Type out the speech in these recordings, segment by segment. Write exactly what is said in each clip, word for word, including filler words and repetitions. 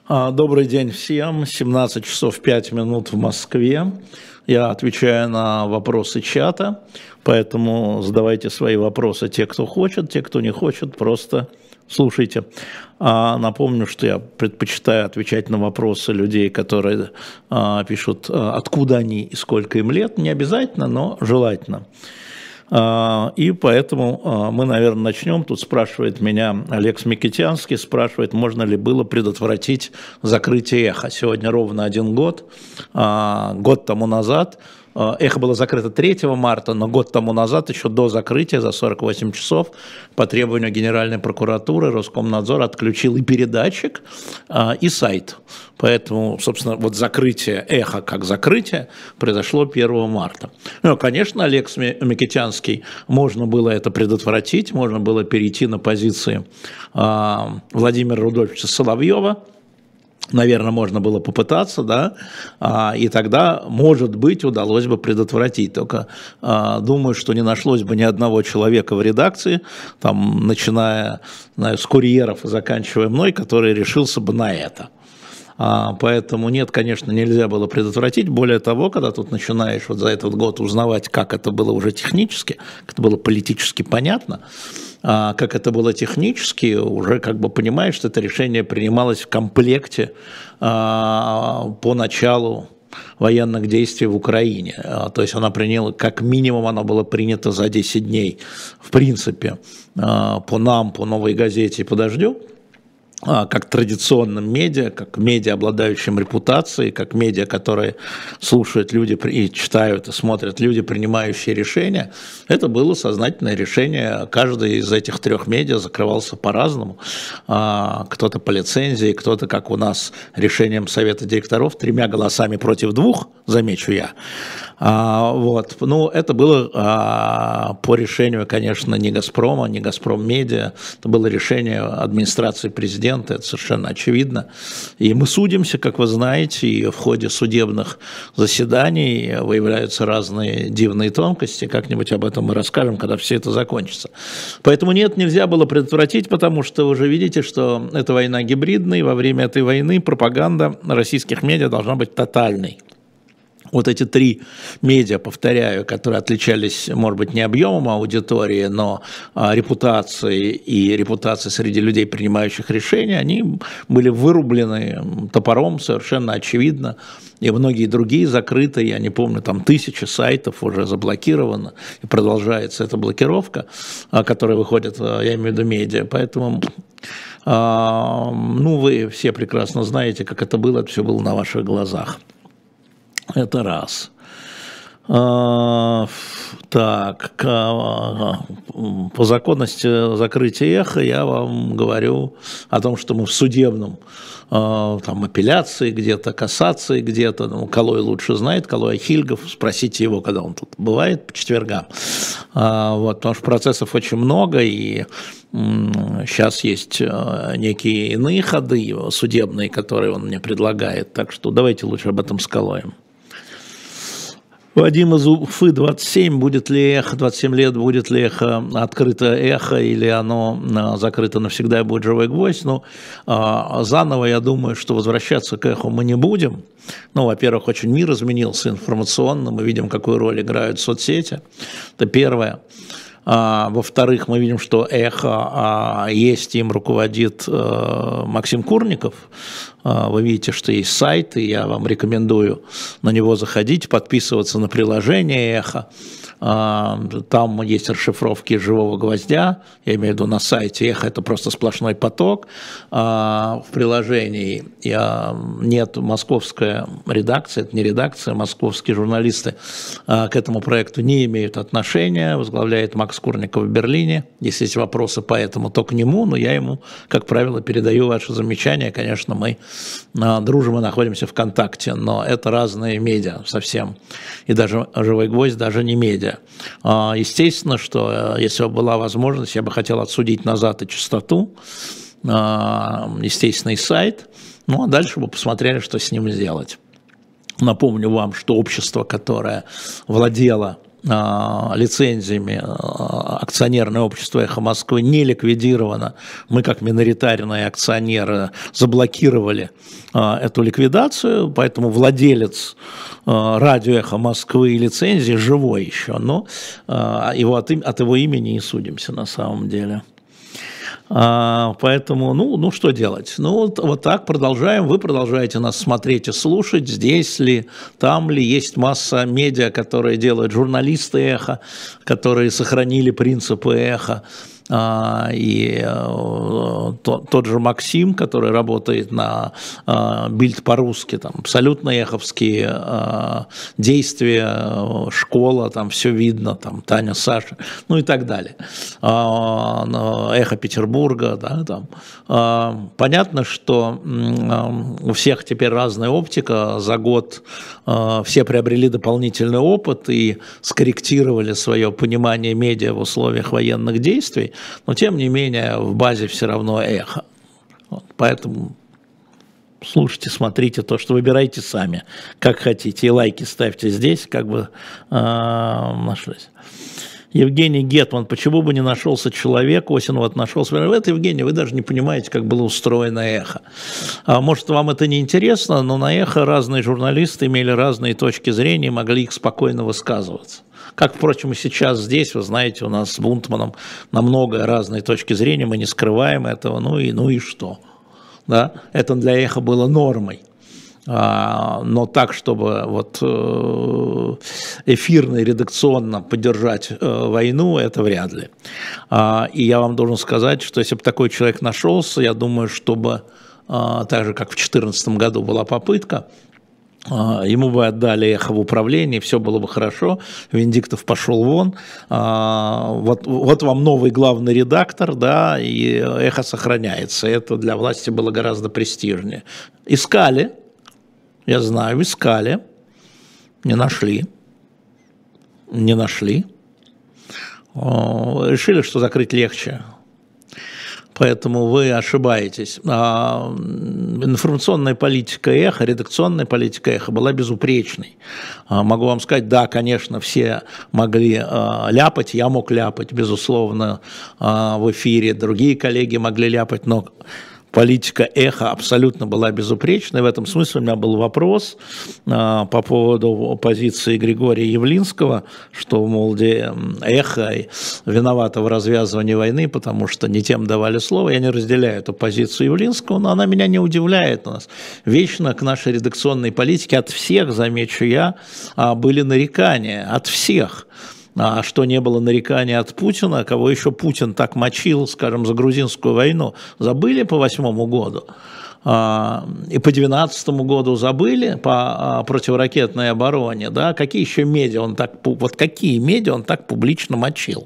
А, Добрый день всем. семнадцать часов пять минут в Москве. Я отвечаю на вопросы чата, поэтому задавайте свои вопросы те, кто хочет, те, кто не хочет, просто слушайте. А напомню, что я предпочитаю отвечать на вопросы людей, которые а, пишут, а, откуда они и сколько им лет. Не обязательно, но желательно. И поэтому мы, наверное, начнем. Тут спрашивает меня Олег Смекитянский, спрашивает, можно ли было предотвратить закрытие «Эхо». Сегодня ровно один год. Год тому назад «Эхо» было закрыто третьего марта, но год тому назад, еще до закрытия, за сорок восемь часов, по требованию Генеральной прокуратуры, Роскомнадзор отключил и передатчик, и сайт. Поэтому, собственно, вот закрытие «Эхо» как закрытие произошло первого марта. Ну, конечно, Олег Смекитянский, можно было это предотвратить, можно было перейти на позиции Владимира Рудольфовича Соловьева. Наверное, можно было попытаться, да, и тогда, может быть, удалось бы предотвратить. Только думаю, что не нашлось бы ни одного человека в редакции, там, начиная, знаю, с курьеров и заканчивая мной, который решился бы на это. Поэтому нет, конечно, нельзя было предотвратить. Более того, когда тут начинаешь вот за этот год узнавать, как это было уже технически, как это было политически понятно, как это было технически, уже как бы понимаешь, что это решение принималось в комплекте по началу военных действий в Украине. То есть она приняла, как минимум оно было принято за десять дней. В принципе, по нам, по «Новой газете» и по «Дождю», как традиционным медиа, как медиа, обладающим репутацией, как медиа, которые слушают люди и читают, и смотрят люди, принимающие решения, это было сознательное решение. Каждый из этих трех медиа закрывался по-разному. Кто-то по лицензии, кто-то, как у нас, решением совета директоров, тремя голосами против двух, замечу я. Вот. Ну, это было по решению, конечно, не «Газпрома», не «Газпром Медиа», это было решение администрации президента. Это совершенно очевидно. И мы судимся, как вы знаете, и в ходе судебных заседаний выявляются разные дивные тонкости. Как-нибудь об этом мы расскажем, когда все это закончится. Поэтому нет, нельзя было предотвратить, потому что вы уже видите, что эта война гибридная, и во время этой войны пропаганда российских медиа должна быть тотальной. Вот эти три медиа, повторяю, которые отличались, может быть, не объемом аудитории, но репутацией и репутацией среди людей, принимающих решения, они были вырублены топором совершенно очевидно. И многие другие закрыты, я не помню, там тысячи сайтов уже заблокировано, и продолжается эта блокировка, которая выходит, я имею в виду медиа. Поэтому, ну, вы все прекрасно знаете, как это было, это все было на ваших глазах. Это раз. А, так, по законности закрытия «Эхо» я вам говорю о том, что мы в судебном, там, апелляции где-то, кассации где-то, ну, Калой лучше знает, Калой Ахильгов, спросите его, когда он тут бывает по четвергам, а, вот, потому что процессов очень много, и сейчас есть некие иные ходы судебные, которые он мне предлагает, так что давайте лучше об этом с Калоем. Вадим из Уфы, двадцать семь, будет ли «Эхо», двадцать семь лет, будет ли «Эхо» открыто «Эхо» или оно закрыто навсегда и будет «Живой гвоздь». Ну, заново, я думаю, что возвращаться к «Эху» мы не будем. Ну, во-первых, очень мир изменился информационно, мы видим, какую роль играют соцсети, это первое. А, во-вторых, мы видим, что «Эхо» а, есть, им руководит а, Максим Курников. А, вы видите, что есть сайт, и я вам рекомендую на него заходить, подписываться на приложение «Эхо». А, там есть расшифровки «Живого гвоздя», я имею в виду на сайте «Эхо» это просто сплошной поток. А, в приложении я, нет, московская редакция, это не редакция, московские журналисты а, к этому проекту не имеют отношения, возглавляет Макс Курников в Берлине. Если есть вопросы по этому, то к нему, но я ему, как правило, передаю ваши замечания. Конечно, мы а, дружим и находимся в контакте, но это разные медиа совсем. И даже «Живой гвоздь» даже не медиа. А, естественно, что если бы была возможность, я бы хотел отсудить назад и частоту, а, естественный сайт, ну а дальше бы посмотрели, что с ним сделать. Напомню вам, что общество, которое владело лицензиями акционерное общество «Эхо Москвы» не ликвидировано. Мы, как миноритарные акционеры, заблокировали эту ликвидацию, поэтому владелец радио «Эхо Москвы» и лицензии живой еще, но его от, от его имени не судимся на самом деле. А, поэтому, ну, ну, что делать? Ну, вот, вот так продолжаем. Вы продолжаете нас смотреть и слушать. Здесь ли, там ли есть масса медиа, которые делают журналисты «Эхо», которые сохранили принципы «Эхо. А, и а, то, тот же Максим, который работает на а, Бильд по-русски, там абсолютно эховские а, действия, школа, там все видно, там Таня, Саша, ну и так далее. А, Эхо Петербурга, да, там. А, понятно, что а, у всех теперь разная оптика, за год а, все приобрели дополнительный опыт и скорректировали свое понимание медиа в условиях военных действий. Но, тем не менее, в базе все равно «Эхо». Вот, поэтому слушайте, смотрите то, что выбирайте сами, как хотите. И лайки ставьте здесь, как бы э, нашлись. Евгений Гетман, почему бы не нашелся человек, осень вот нашелся. Это, Евгений, вы даже не понимаете, как было устроено «Эхо». А может, вам это не интересно, но на «Эхо» разные журналисты имели разные точки зрения, могли их спокойно высказываться. Как, впрочем, и сейчас здесь, вы знаете, у нас с Бунтманом на много разные точки зрения, мы не скрываем этого, ну и, ну и что? Да? Это для «Эхо» было нормой. А, но так, чтобы вот эфирно и редакционно поддержать войну, это вряд ли. А, и я вам должен сказать, что если бы такой человек нашелся, я думаю, чтобы, так же, как в две тысячи четырнадцатом году была попытка, ему бы отдали «Эхо» в управление, все было бы хорошо, Венедиктов пошел вон, вот, вот вам новый главный редактор, да, и «Эхо» сохраняется, это для власти было гораздо престижнее. Искали, я знаю, искали, не нашли, не нашли, решили, что закрыть легче. Поэтому вы ошибаетесь. Информационная политика «Эхо», редакционная политика «Эхо» была безупречной. Могу вам сказать, да, конечно, все могли ляпать, я мог ляпать, безусловно, в эфире, другие коллеги могли ляпать, но политика «Эхо» абсолютно была безупречной. В этом смысле у меня был вопрос а, по поводу позиции Григория Явлинского, что, мол, «Эхо» виновато в развязывании войны, потому что не тем давали слово. Я не разделяю эту позицию Явлинского, но она меня не удивляет. У нас вечно к нашей редакционной политике от всех, замечу я, были нарекания. От всех. А что не было нареканий от Путина, кого еще Путин так мочил, скажем, за грузинскую войну, забыли по восьмому году, и по двенадцатому году забыли по противоракетной обороне, да, какие еще медиа он так, вот какие медиа он так публично мочил,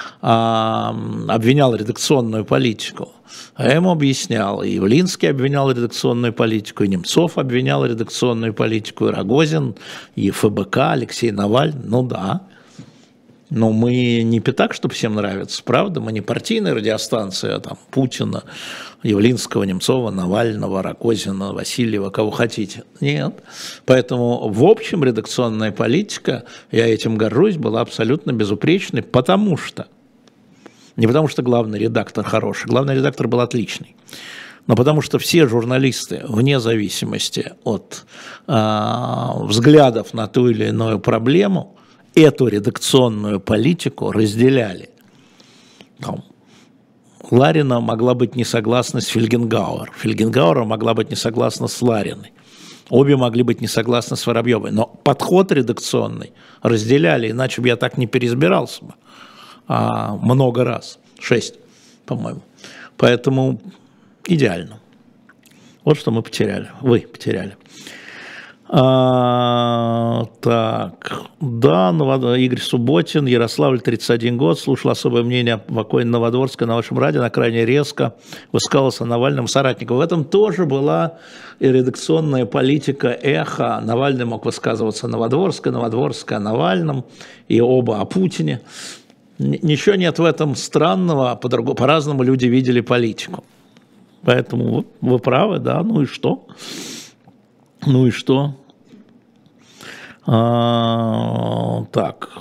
обвинял редакционную политику. А я ему объяснял, и Явлинский обвинял редакционную политику, и Немцов обвинял редакционную политику, и Рогозин, и ФБК, Алексей Навальный, ну да. Но мы не пятак, чтобы всем нравится, правда? Мы не партийная радиостанция, там, Путина, Явлинского, Немцова, Навального, Рогозина, Васильева, кого хотите. Нет. Поэтому, в общем, редакционная политика, я этим горжусь, была абсолютно безупречной, потому что, не потому что главный редактор хороший, главный редактор был отличный, но потому что все журналисты, вне зависимости от э, взглядов на ту или иную проблему, эту редакционную политику разделяли. Там, Ларина могла быть не согласна с Фельгенгауэр, Фельгенгауэр могла быть не согласна с Лариной. Обе могли быть не согласны с Воробьевой, но подход редакционный разделяли, иначе бы я так не переизбирался бы а, много раз, шесть, по-моему. Поэтому идеально. Вот что мы потеряли, вы потеряли. А, так, да, Новод... Игорь Субботин, Ярославль, тридцать один год, слушал особое мнение покойной Новодворской на вашем радио, она крайне резко высказался о Навальном соратнику. В этом тоже была и редакционная политика «Эхо». Навальный мог высказываться о Новодворской, Новодворская о Навальном, и оба о Путине. Ничего нет в этом странного, по-другому, по-разному люди видели политику. Поэтому вы правы, да, ну и что? Ну и что? А, так,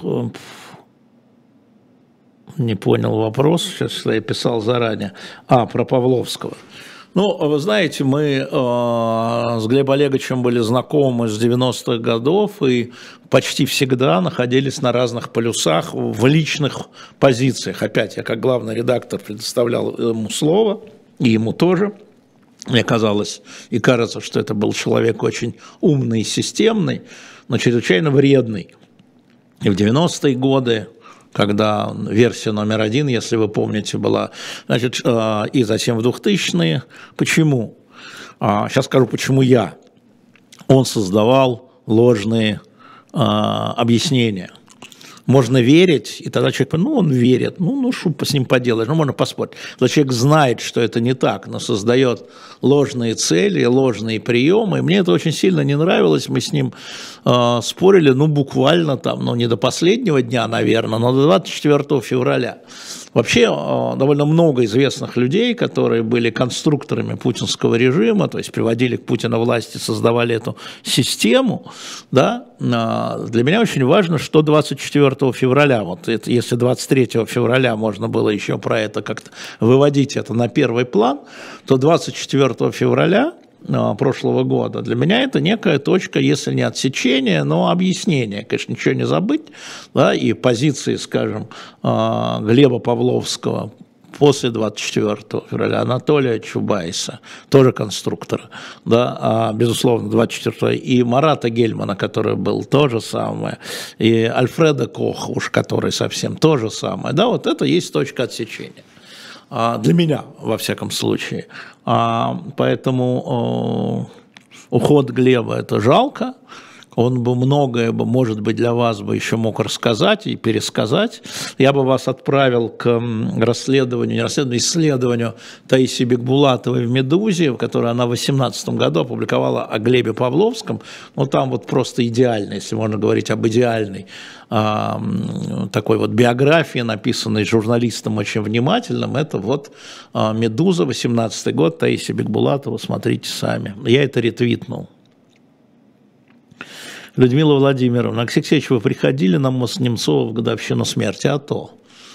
не понял вопрос, сейчас я писал заранее. А, про Павловского. Ну, вы знаете, мы э, с Глебом Олеговичем были знакомы с девяностых годов и почти всегда находились на разных полюсах в личных позициях. Опять, я как главный редактор предоставлял ему слово, и ему тоже. Мне казалось и кажется, что это был человек очень умный и системный, но чрезвычайно вредный. И в девяностые годы, когда версия номер один, если вы помните, была, значит, и затем в двухтысячные. Почему? Сейчас скажу, почему я. Он создавал ложные объяснения. Можно верить, и тогда человек, ну, он верит, ну, ну, что с ним поделаешь, ну, можно поспорить. Но человек знает, что это не так, но создает ложные цели, ложные приемы, и мне это очень сильно не нравилось, мы с ним э, спорили, ну, буквально там, ну, не до последнего дня, наверное, но до двадцать четвёртого февраля. Вообще э, довольно много известных людей, которые были конструкторами путинского режима, то есть приводили к Путину власти, создавали эту систему, да, э, для меня очень важно, что двадцать четвёртого февраля, вот это, если двадцать третьего февраля можно было еще про это как-то выводить это на первый план, то двадцать четвёртого февраля прошлого года. Для меня это некая точка, если не отсечения, но объяснения. Конечно, ничего не забыть, да, и позиции, скажем, Глеба Павловского после двадцать четвёртого февраля, Анатолия Чубайса, тоже конструктора, да, а, безусловно, двадцать четвёртого, и Марата Гельмана, который был то же самое, и Альфреда Коха, уж который совсем то же самое, да, вот это есть точка отсечения. Для меня, во всяком случае. Поэтому уход Глеба – это жалко. Он бы многое, бы, может быть, для вас бы еще мог рассказать и пересказать. Я бы вас отправил к расследованию, не расследованию, исследованию Таисии Бекбулатовой в «Медузе», в которой она в две тысячи восемнадцатом году опубликовала о Глебе Павловском. Ну, там вот просто идеально, если можно говорить об идеальной такой вот биографии, написанной журналистом очень внимательным. Это вот «Медуза», восемнадцатый год, Таисия Бекбулатова, смотрите сами. Я это ретвитнул. Людмила Владимировна, Алексей Алексеевич, вы приходили на мост Немцова в годовщину смерти? А то.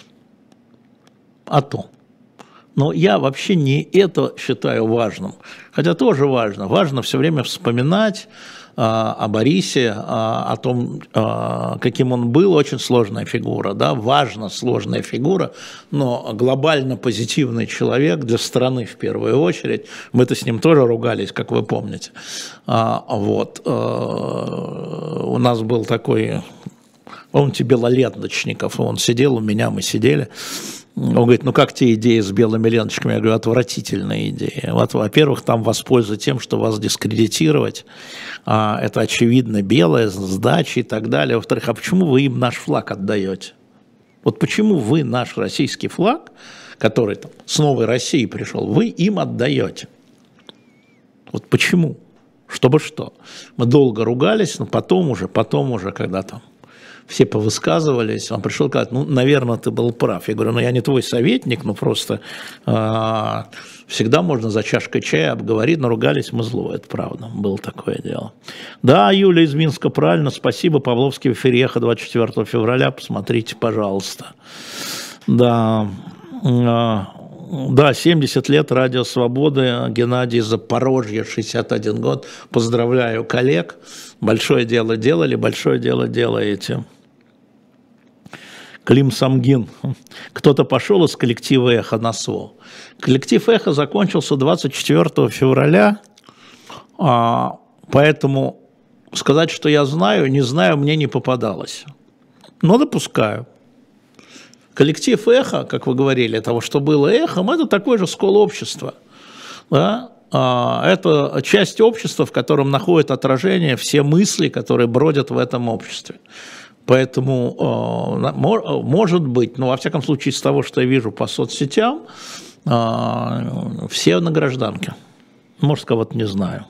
А то. Но я вообще не это считаю важным. Хотя тоже важно. Важно все время вспоминать а, о Борисе, а, о том, а, каким он был. Очень сложная фигура. Да? Важно, сложная фигура, но глобально позитивный человек для страны в первую очередь. Мы-то с ним тоже ругались, как вы помните. А, вот. А, у нас был такой, помните, Белоленточников, он сидел у меня, мы сидели. Он говорит, ну как те идеи с белыми ленточками? Я говорю, отвратительные идеи. Вот, во-первых, там воспользуются тем, что вас дискредитировать. А, это очевидно белое, сдачи и так далее. Во-вторых, а почему вы им наш флаг отдаете? Вот почему вы наш российский флаг, который там, с новой России пришел, вы им отдаете? Вот почему? Чтобы что? Мы долго ругались, но потом уже, потом уже, когда там все повысказывались, он пришел и сказал, ну, наверное, ты был прав. Я говорю, ну, я не твой советник, ну, просто э, всегда можно за чашкой чая обговорить, но ругались мы зло, это правда, было такое дело. Да, Юля из Минска, правильно, спасибо, Павловский в эфире «Эхо» двадцать четвёртого февраля, посмотрите, пожалуйста. Да, э, да, семьдесят лет Радио Свободы, Геннадий из Запорожья, шестьдесят один год, поздравляю коллег, большое дело делали, большое дело делаете. Клим Самгин. Кто-то пошел из коллектива «Эхо» на СВО. Коллектив «Эхо» закончился двадцать четвёртого февраля, поэтому сказать, что я знаю, не знаю, мне не попадалось. Но допускаю. Коллектив «Эхо», как вы говорили, того, что было эхом, это такой же скол общества. Да? Это часть общества, в котором находят отражение все мысли, которые бродят в этом обществе. Поэтому, может быть, ну, во всяком случае, из того, что я вижу по соцсетям, все на гражданке. Может, кого-то не знаю.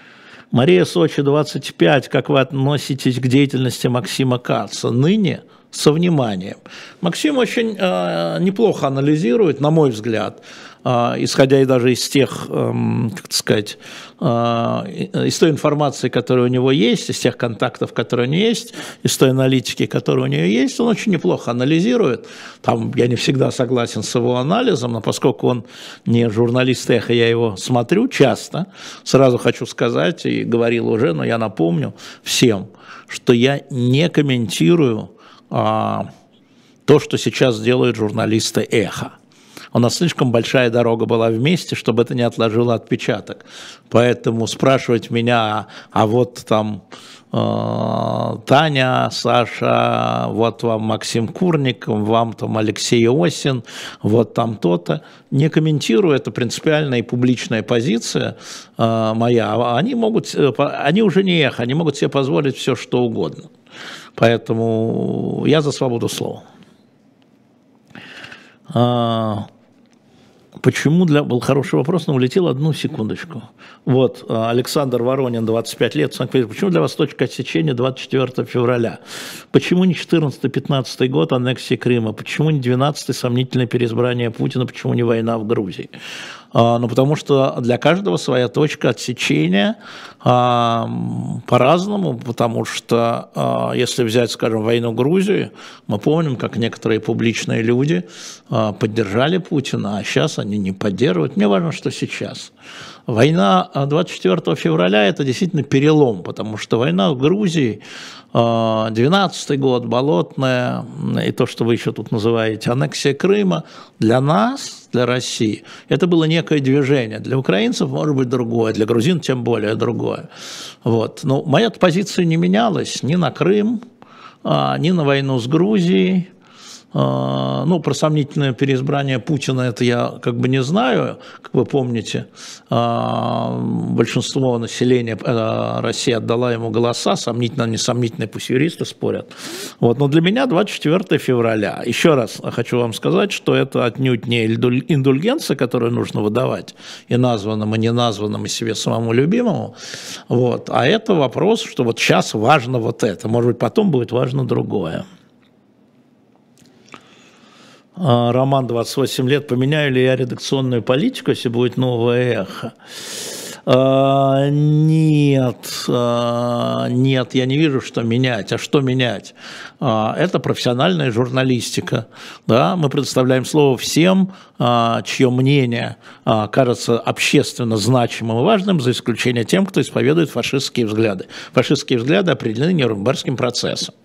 Мария, Сочи, двадцать пять. Как вы относитесь к деятельности Максима Каца? Ныне со вниманием. Максим очень э, неплохо анализирует, на мой взгляд, э, исходя и даже из тех, э, как сказать, э, из той информации, которая у него есть, из тех контактов, которые у него есть, из той аналитики, которая у него есть, он очень неплохо анализирует. Там я не всегда согласен с его анализом, но поскольку он не журналист «Эхо», я его смотрю часто, сразу хочу сказать, и говорил уже, но я напомню всем, что я не комментирую а, то, что сейчас делают журналисты «Эхо». У нас слишком большая дорога была вместе, чтобы это не отложило отпечаток. Поэтому спрашивать меня, а вот там э, Таня, Саша, вот вам Максим Курник, вам там Алексей Осин, вот там то-то. Не комментирую, это принципиальная и публичная позиция э, моя. Они могут, они уже не «Эхо», они могут себе позволить все, что угодно. Поэтому я за свободу слова. А, почему для... Был хороший вопрос, но улетел одну секундочку. Вот, Александр Воронин, двадцать пять лет, Санкт-Петербург. Почему для вас точка отсечения двадцать четвёртого февраля? Почему не четырнадцатый-пятнадцатый год аннексии Крыма? Почему не двенадцатый сомнительное переизбрание Путина? Почему не война в Грузии? А, ну, потому что для каждого своя точка отсечения а, по-разному, потому что а, если взять, скажем, войну в Грузии, мы помним, как некоторые публичные люди а, поддержали Путина, а сейчас они не поддерживают. Мне важно, что сейчас. Война двадцать четвёртого февраля – это действительно перелом, потому что война в Грузии, двенадцатый год, Болотная, и то, что вы еще тут называете аннексия Крыма, для нас, для России, это было некое движение. Для украинцев, может быть, другое, для грузин тем более другое. Вот. Но моя позиция не менялась ни на Крым, ни на войну с Грузией. Ну, про сомнительное переизбрание Путина это я как бы не знаю, как вы помните, большинство населения России отдала ему голоса, сомнительно, несомнительно, пусть юристы спорят. Вот. Но для меня двадцать четвёртого февраля, еще раз хочу вам сказать, что это отнюдь не индульгенция, которую нужно выдавать и названным, и неназванным, и себе самому любимому, вот. А это вопрос, что вот сейчас важно вот это, может быть, потом будет важно другое. Роман, двадцать восемь лет. Поменяю ли я редакционную политику, если будет новое «Эхо»? А, нет, а, нет, я не вижу, что менять. А что менять? А, это профессиональная журналистика. Да? Мы предоставляем слово всем, а, чье мнение а, кажется общественно значимым и важным, за исключением тем, кто исповедует фашистские взгляды. Фашистские взгляды определены Нюрнбергским процессом.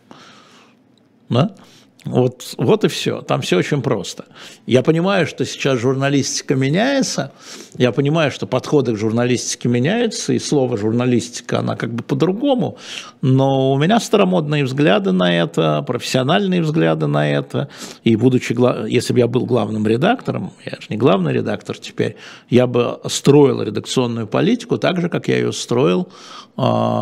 Да? Вот, вот и все, там все очень просто. Я понимаю, что сейчас журналистика меняется, я понимаю, что подходы к журналистике меняются, и слово журналистика, она как бы по-другому, но у меня старомодные взгляды на это, профессиональные взгляды на это, и будучи, если бы я был главным редактором, я же не главный редактор теперь, я бы строил редакционную политику так же, как я ее строил э,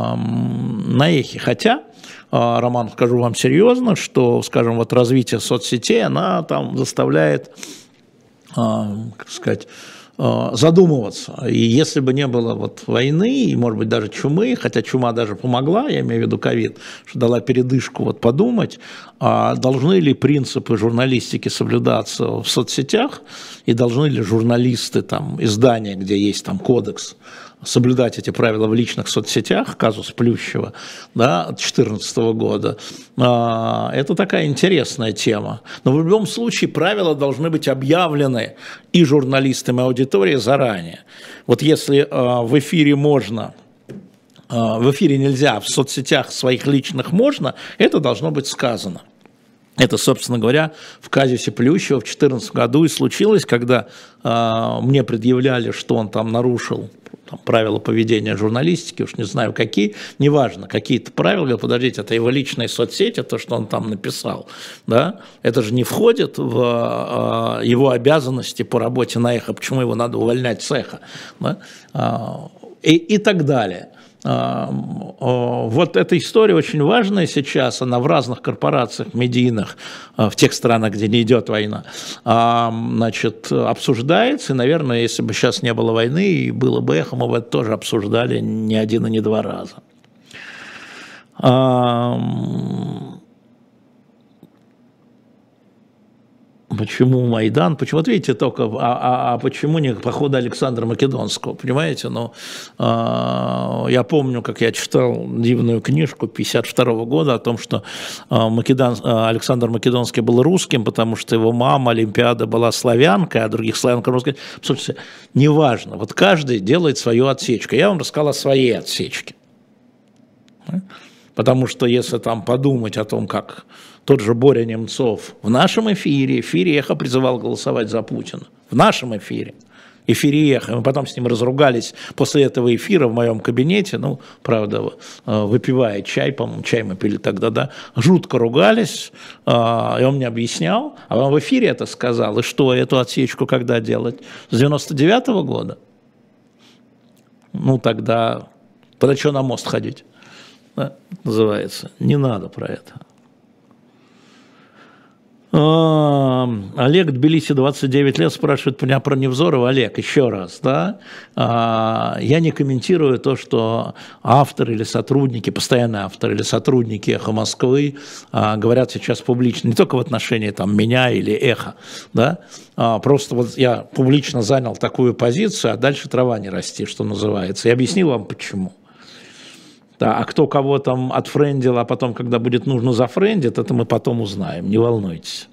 на «Эхе», хотя... Роман, скажу вам серьезно, что, скажем, вот развитие соцсетей, она там заставляет, как сказать, задумываться. И если бы не было вот войны, и, может быть, даже чумы, хотя чума даже помогла, я имею в виду ковид, что дала передышку вот подумать, а должны ли принципы журналистики соблюдаться в соцсетях, и должны ли журналисты, там, издания, где есть там кодекс, соблюдать эти правила в личных соцсетях, казус Плющева, да, от две тысячи четырнадцатого года, это такая интересная тема. Но в любом случае правила должны быть объявлены и журналистам, и аудитории заранее. Вот если в эфире можно, в эфире нельзя, в соцсетях своих личных можно, это должно быть сказано. Это, собственно говоря, в казусе Плющева в две тысячи четырнадцатом году и случилось, когда э, мне предъявляли, что он там нарушил там, правила поведения журналистики, уж не знаю какие, неважно, какие-то правила, говорю, подождите, это его личные соцсети, то, что он там написал, да, это же не входит в э, его обязанности по работе на «Эхо», почему его надо увольнять с «Эхо», да? и, и так далее. Вот эта история очень важная сейчас, она в разных корпорациях медийных, в тех странах, где не идет война, значит, обсуждается, и, наверное, если бы сейчас не было войны и было бы «Эхо», мы бы это тоже обсуждали не один и не два раза. Почему Майдан? Почему, вот видите, только, а, а, а почему не похода Александра Македонского, понимаете? Ну, э, я помню, как я читал дивную книжку пятьдесят второго года о том, что э, Македон, э, Александр Македонский был русским, потому что его мама Олимпиада была славянкой, а других славянка русская. Слушайте, неважно, вот каждый делает свою отсечку. Я вам рассказал о своей отсечке. Потому что если там подумать о том, как тот же Боря Немцов в нашем эфире, эфире «Эхо» призывал голосовать за Путина. В нашем эфире. Эфире «Эхо». Мы потом с ним разругались после этого эфира в моем кабинете, ну, правда, выпивая чай, по-моему, чай мы пили тогда, да, жутко ругались, и он мне объяснял, а он в эфире это сказал, и что, эту отсечку когда делать? С девяносто девятого года? Ну, тогда, тогда что на мост ходить? Да, называется. Не надо про это. Олег, Тбилиси, двадцать девять лет, спрашивает меня про Невзорова. Олег, еще раз, да, я не комментирую то, что авторы или сотрудники, постоянные авторы или сотрудники «Эхо Москвы» говорят сейчас публично, не только в отношении там меня или «Эхо», да, просто вот я публично занял такую позицию, а дальше трава не расти, что называется, и объяснил вам почему. Да, а кто кого там отфрендил, а потом, когда будет нужно зафрендит, это мы потом узнаем, не волнуйтесь.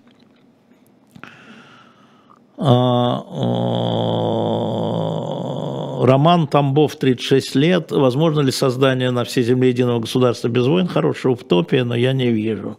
Роман Тамбов, тридцать шесть лет. Возможно ли создание на всей земле единого государства без войн? Хорошая утопия, но я не вижу.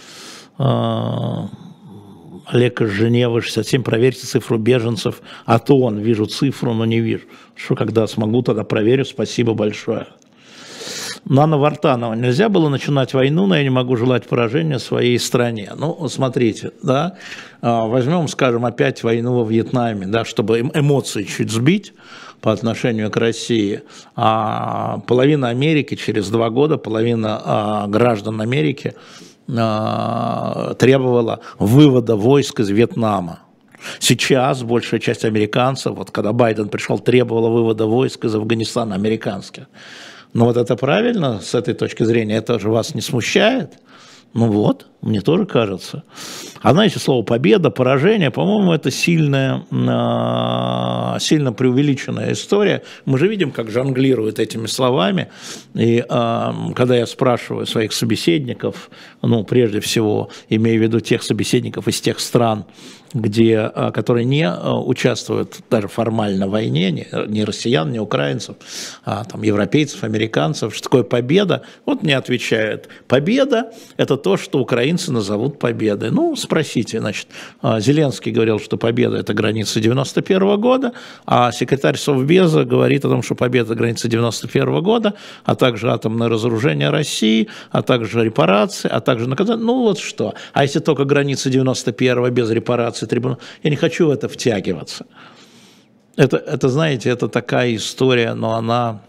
Олег из Женевы, шестьдесят семь, проверьте цифру беженцев. А то он, вижу цифру, но не вижу. Что, когда смогу, тогда проверю. Спасибо большое. Нана Вартанова. Нельзя было начинать войну, но я не могу желать поражения своей стране. Ну, смотрите, да, возьмем, скажем, опять войну во Вьетнаме, да, чтобы эмоции чуть сбить по отношению к России. А половина Америки через два года, половина а, граждан Америки а, требовала вывода войск из Вьетнама. Сейчас большая часть американцев, вот когда Байден пришел, требовала вывода войск из Афганистана, американских. Но вот это правильно с этой точки зрения, это же вас не смущает? Ну вот, мне тоже кажется. А знаете, слово победа, поражение, по-моему, это сильная, сильно преувеличенная история. Мы же видим, как жонглируют этими словами. И когда я спрашиваю своих собеседников, ну, прежде всего, имею в виду тех собеседников из тех стран, где, которые не участвуют даже формально в войне, не, не россиян, не украинцев, а там европейцев, американцев, что такое победа, вот мне отвечают, победа – это то, что украинцы назовут победой. Ну, спросите, значит, Зеленский говорил, что победа – это граница девяносто первого года, а секретарь Совбеза говорит о том, что победа – граница девяносто первого года, а также атомное разоружение России, а также репарации, а также наказание. Ну, вот что. А если только граница девяносто первого без репараций, трибунал. Я не хочу в это втягиваться. Это, это, знаете, это такая история, но она...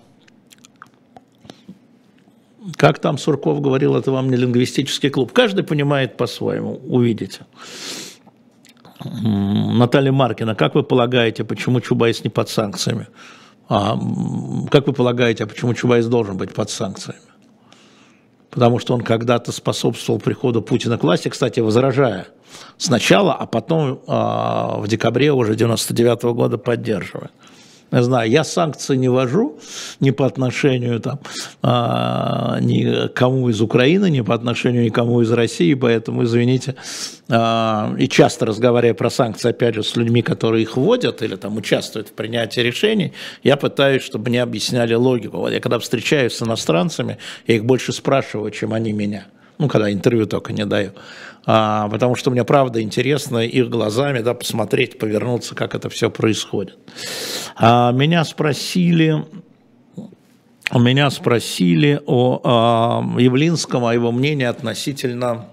Как там Сурков говорил, это вам не лингвистический клуб. Каждый понимает по-своему, увидите. Наталья Маркина, как вы полагаете, почему Чубайс не под санкциями? А, как вы полагаете, а почему Чубайс должен быть под санкциями? Потому что он когда-то способствовал приходу Путина к власти, кстати, возражая сначала, а потом э, в декабре уже девяносто девятого года поддерживая. Я знаю, я санкции не ввожу ни по отношению там, э, ни к кому из Украины, ни по отношению никому из России, поэтому, извините, э, и часто разговаривая про санкции, опять же, с людьми, которые их вводят или там участвуют в принятии решений, я пытаюсь, чтобы мне объясняли логику. Вот я когда встречаюсь с иностранцами, я их больше спрашиваю, чем они меня. Ну, когда интервью только не даю. А, потому что мне правда интересно их глазами, да, посмотреть, повернуться, как это все происходит. А, меня спросили, меня спросили о, о Явлинском, о его мнении относительно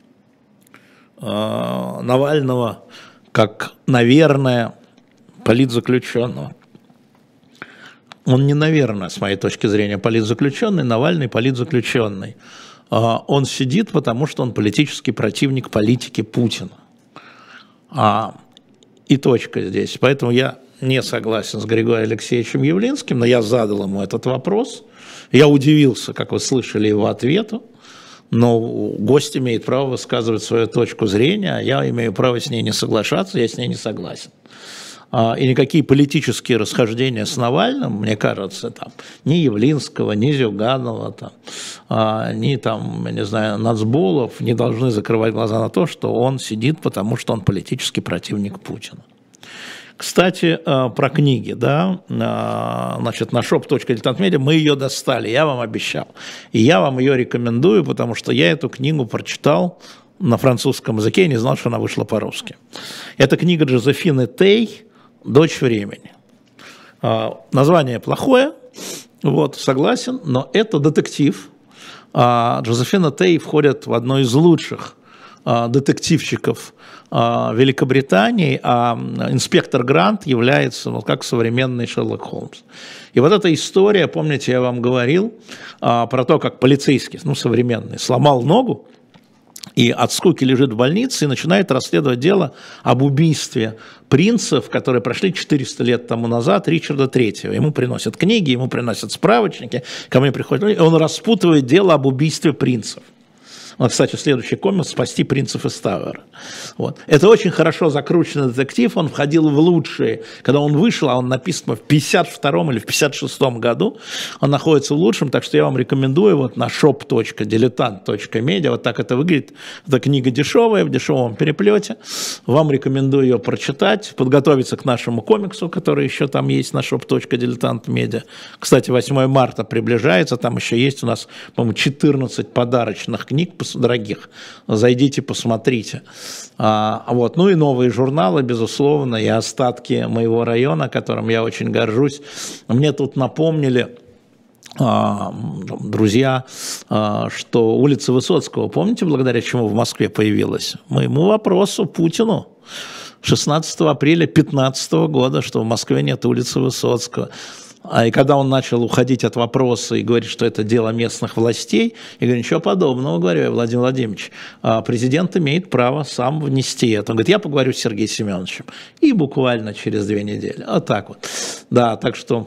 а, Навального, как, наверное, политзаключенного. Он не, наверное, с моей точки зрения, политзаключенный, Навальный политзаключенный. Он сидит, потому что он политический противник политики Путина. И точка здесь. Поэтому я не согласен с Григорием Алексеевичем Явлинским, но я задал ему этот вопрос. Я удивился, как вы слышали, его ответу. но гость имеет право высказывать свою точку зрения, я имею право с ней не соглашаться, я с ней не согласен. И никакие политические расхождения с Навальным, мне кажется, там, ни Явлинского, ни Зюганова, там, ни там, я не знаю, Нацболов не должны закрывать глаза на то, что он сидит, потому что он политический противник Путина. Кстати, про книги, да, значит, на шоп точка дилетант медиа мы ее достали, я вам обещал. И я вам ее рекомендую, потому что я эту книгу прочитал на французском языке и не знал, что она вышла по-русски. Это книга Джозефины Тей «Дочь времени». Название плохое, вот, согласен, но это детектив. Джозефина Тей входит в одно из лучших детективщиков Великобритании, а инспектор Грант является, ну, как современный Шерлок Холмс. И вот эта история, помните, я вам говорил про то, как полицейский, ну, современный, сломал ногу, и от скуки лежит в больнице и начинает расследовать дело об убийстве принцев, которые прошли четыреста лет тому назад, Ричарда третьего. Ему приносят книги, ему приносят справочники, ко мне приходят, и он распутывает дело об убийстве принцев. Вот, кстати, следующий комикс «Спасти принцев из Тауэра». Вот. Это очень хорошо закрученный детектив, он входил в лучшие. Когда он вышел, а он написан в пятьдесят втором или в пятьдесят шестом году, он находится в лучшем, так что я вам рекомендую вот на шоп точка дилетант точка медиа, вот так это выглядит. Это книга дешевая, в дешевом переплете. Вам рекомендую ее прочитать, подготовиться к нашему комиксу, который еще там есть на шоп точка дилетант точка медиа. Кстати, восьмое марта приближается, там еще есть у нас, по-моему, четырнадцать подарочных книг, дорогих, зайдите, посмотрите. А, вот. Ну и новые журналы, безусловно, и остатки моего района, которым я очень горжусь. Мне тут напомнили а, друзья, а, что улица Высоцкого, помните, благодаря чему в Москве появилась? Моему вопросу Путину. шестнадцатого апреля две тысячи пятнадцатого года, что в Москве нет улицы Высоцкого. А и когда он начал уходить от вопроса и говорить, что это дело местных властей, я говорю, ничего подобного, говорю я, Владимир Владимирович, президент имеет право сам внести это. Он говорит, я поговорю с Сергеем Семеновичем. И буквально через две недели. Вот так вот. Да, так что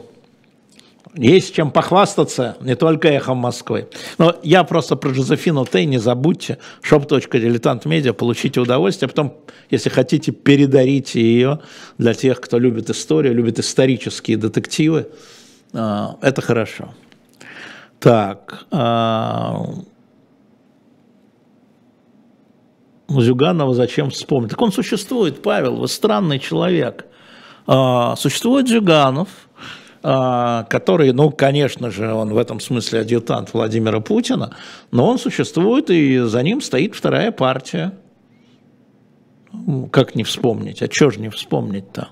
есть чем похвастаться, не только эхом Москвы. Но я просто про Джозефину Тей, не забудьте, шоп точка дилетант точка медиа, получите удовольствие, а потом, если хотите, передарите ее для тех, кто любит историю, любит исторические детективы. Это хорошо. Так. Зюганова зачем вспомнить? Так он существует, Павел, вы странный человек. Существует Зюганов, который, ну, конечно же, он в этом смысле адъютант Владимира Путина, но он существует, и за ним стоит вторая партия. Как не вспомнить? А чего же не вспомнить-то?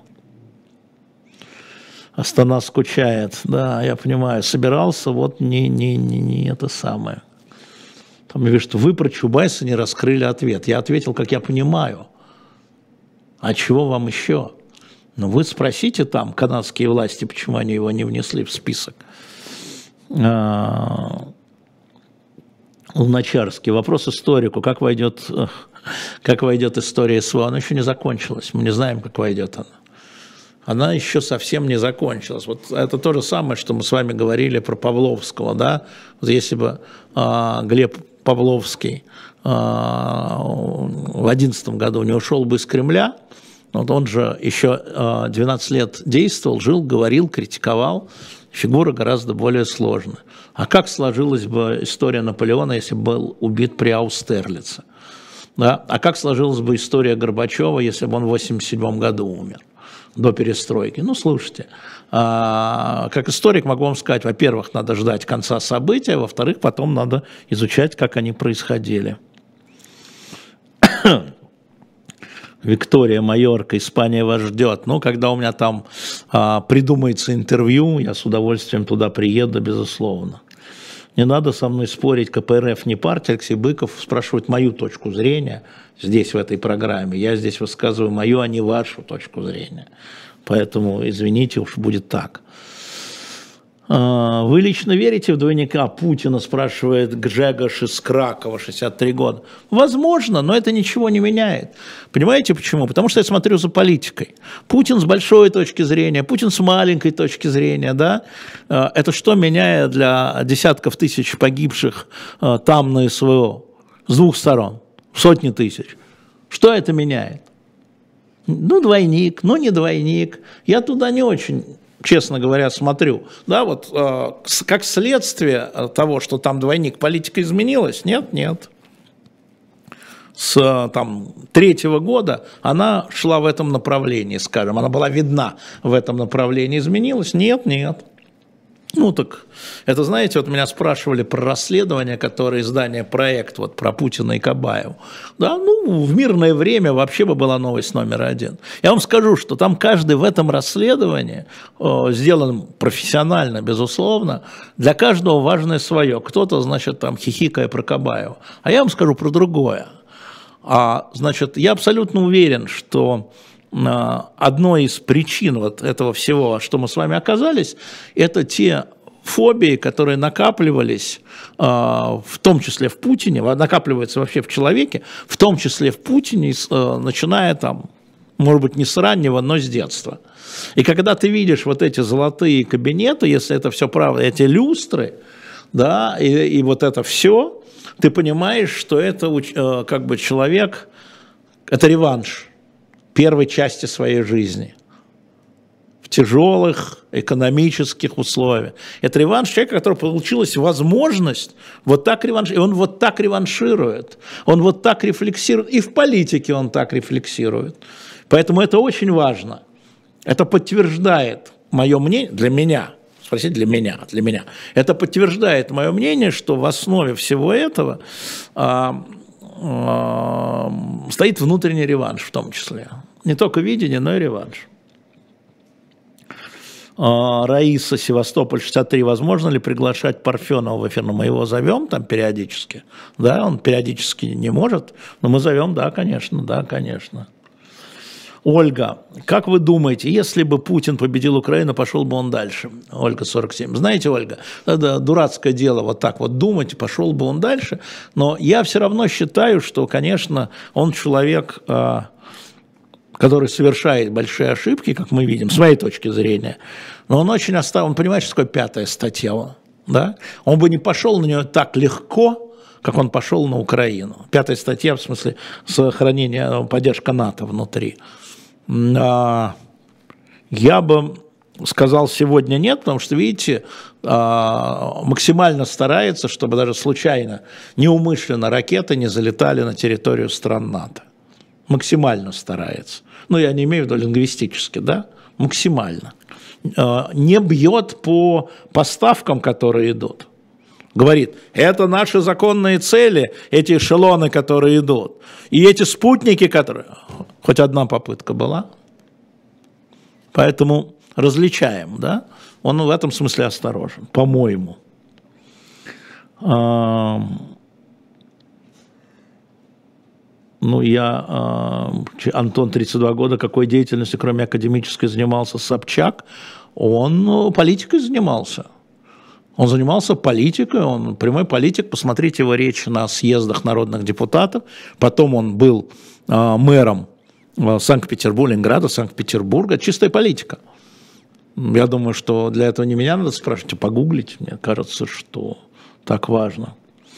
Астана скучает, да, я понимаю, собирался, вот не, не, не, не это самое. Там я вижу, что вы про Чубайса не раскрыли ответ. Я ответил, как я понимаю. А чего вам еще? Ну, вы спросите там, канадские власти, почему они его не внесли в список. Луначарский. Вопрос историку. Как войдет, как войдет история СВО? Она еще не закончилась. Мы не знаем, как войдет она. Она еще совсем не закончилась. Вот это то же самое, что мы с вами говорили про Павловского. Да? Вот если бы а, Глеб Павловский а, в две тысячи одиннадцатом году не ушел бы из Кремля, вот он же еще двенадцать лет действовал, жил, говорил, критиковал. Фигура гораздо более сложная. А как сложилась бы история Наполеона, если бы был убит при Аустерлице? Да? А как сложилась бы история Горбачева, если бы он в восемьдесят седьмом году умер, до перестройки? Ну, слушайте, как историк могу вам сказать, во-первых, надо ждать конца событий, а во-вторых, потом надо изучать, как они происходили. Виктория, Майорка, Испания вас ждет. Ну, когда у меня там а, придумается интервью, я с удовольствием туда приеду, безусловно. Не надо со мной спорить, ка пэ эр эф не партия. Алексей Быков спрашивает мою точку зрения здесь, в этой программе. Я здесь высказываю мою, а не вашу точку зрения. Поэтому, извините, уж будет так. Вы лично верите в двойника Путина, спрашивает Гжегош из Кракова, шестьдесят три года. Возможно, но это ничего не меняет. Понимаете почему? Потому что я смотрю за политикой. Путин с большой точки зрения, Путин с маленькой точки зрения. Да? Это что меняет для десятков тысяч погибших там на СВО? с двух сторон, сотни тысяч. Что это меняет? Ну, двойник, ну, не двойник. Я туда не очень, честно говоря, смотрю. Да, вот э, как следствие того, что там двойник, политика изменилась? Нет, нет. С там, третьего года она шла в этом направлении, скажем, она была видна в этом направлении. Изменилась? Нет, нет. Ну так, это знаете, вот меня спрашивали про расследование, которое издание «Проект» вот, про Путина и Кабаеву. Да, ну, в мирное время вообще бы была новость номер один. Я вам скажу, что там каждый в этом расследовании о, сделан профессионально, безусловно, для каждого важное свое. Кто-то, значит, там хихикая про Кабаева. А я вам скажу про другое. А, значит, я абсолютно уверен, что одной из причин вот этого всего, что мы с вами оказались, это те фобии, которые накапливались, в том числе в Путине, накапливаются вообще в человеке, в том числе в Путине, начиная там, может быть, не с раннего, но с детства. И когда ты видишь вот эти золотые кабинеты, если это все правда, эти люстры, да, и, и вот это все, ты понимаешь, что это как бы человек, это реванш первой части своей жизни в тяжелых экономических условиях. Это реванш человека, который получилась возможность вот так реваншировать, и он вот так реванширует, он вот так рефлексирует, и в политике он так рефлексирует. Поэтому это очень важно. Это подтверждает мое мнение, для меня, спросите, для меня, для меня, это подтверждает мое мнение, что в основе всего этого а, а, стоит внутренний реванш в том числе. Не только видение, но и реванш. Раиса, Севастополь, шестьдесят три. Возможно ли приглашать Парфенова в эфир? Ну, мы его зовем там периодически. Да, он периодически не может, но мы зовем, да, конечно, да, конечно. Ольга, как вы думаете, если бы Путин победил Украину, пошел бы он дальше? Ольга, сорок семь. Знаете, Ольга, это дурацкое дело вот так вот думать, пошел бы он дальше, но я все равно считаю, что, конечно, он человек, который совершает большие ошибки, как мы видим, с моей точки зрения, но он очень оставил, он понимает, что такое пятая статья, да? Он бы не пошел на нее так легко, как он пошел на Украину. Пятая статья, в смысле сохранения, поддержка НАТО внутри. Я бы сказал сегодня нет, потому что, видите, максимально старается, чтобы даже случайно, неумышленно ракеты не залетали на территорию стран НАТО. Максимально старается. Ну, я не имею в виду лингвистически, да? Максимально. Не бьет по поставкам, которые идут. Говорит, это наши законные цели, эти эшелоны, которые идут. И эти спутники, которые... Хоть одна попытка была. Поэтому различаем, да? Он в этом смысле осторожен, по-моему. Ну, я, Антон, тридцать два года, какой деятельностью, кроме академической, занимался Собчак? Он политикой занимался. Он занимался политикой, он прямой политик. Посмотрите его речь на съездах народных депутатов. Потом он был мэром Санкт-Петербурга, Ленинграда, Санкт-Петербурга. Чистая политика. Я думаю, что для этого не меня надо спрашивать, а погуглить. Мне кажется, что так важно.